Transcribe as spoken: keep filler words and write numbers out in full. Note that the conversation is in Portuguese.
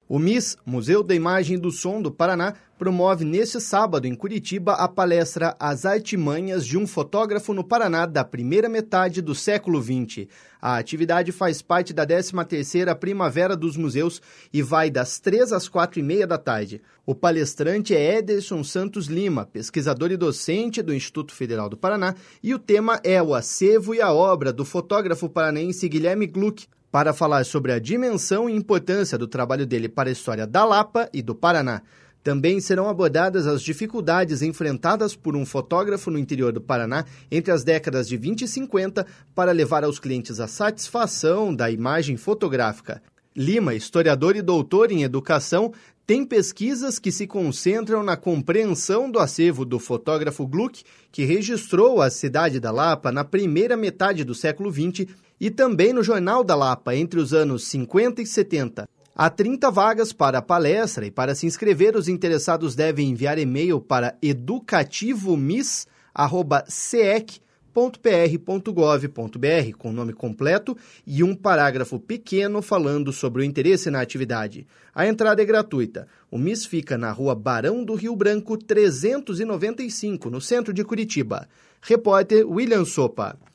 O M I S, Museu da Imagem e do Som do Paraná, promove neste sábado em Curitiba a palestra As Artimanhas de um Fotógrafo no Paraná da primeira metade do século vinte. A atividade faz parte da décima terceira Primavera dos Museus e vai das três às quatro e meia da tarde. O palestrante é Ederson Santos Lima, pesquisador e docente do Instituto Federal do Paraná, e o tema é o acervo e a obra do fotógrafo paranaense Guilherme Gluck, para falar sobre a dimensão e importância do trabalho dele para a história da Lapa e do Paraná. Também serão abordadas as dificuldades enfrentadas por um fotógrafo no interior do Paraná entre as décadas de vinte e cinquenta para levar aos clientes a satisfação da imagem fotográfica. Lima, historiador e doutor em educação, tem pesquisas que se concentram na compreensão do acervo do fotógrafo Gluck, que registrou a cidade da Lapa na primeira metade do século vinte, e também no Jornal da Lapa entre os anos cinquenta e setenta. Há trinta vagas para a palestra e para se inscrever os interessados devem enviar e-mail para educativomis arroba ceec ponto p r ponto gov ponto b r com o nome completo e um parágrafo pequeno falando sobre o interesse na atividade. A entrada é gratuita. O M I S fica na rua Barão do Rio Branco trezentos e noventa e cinco, no centro de Curitiba. Repórter William Sopa.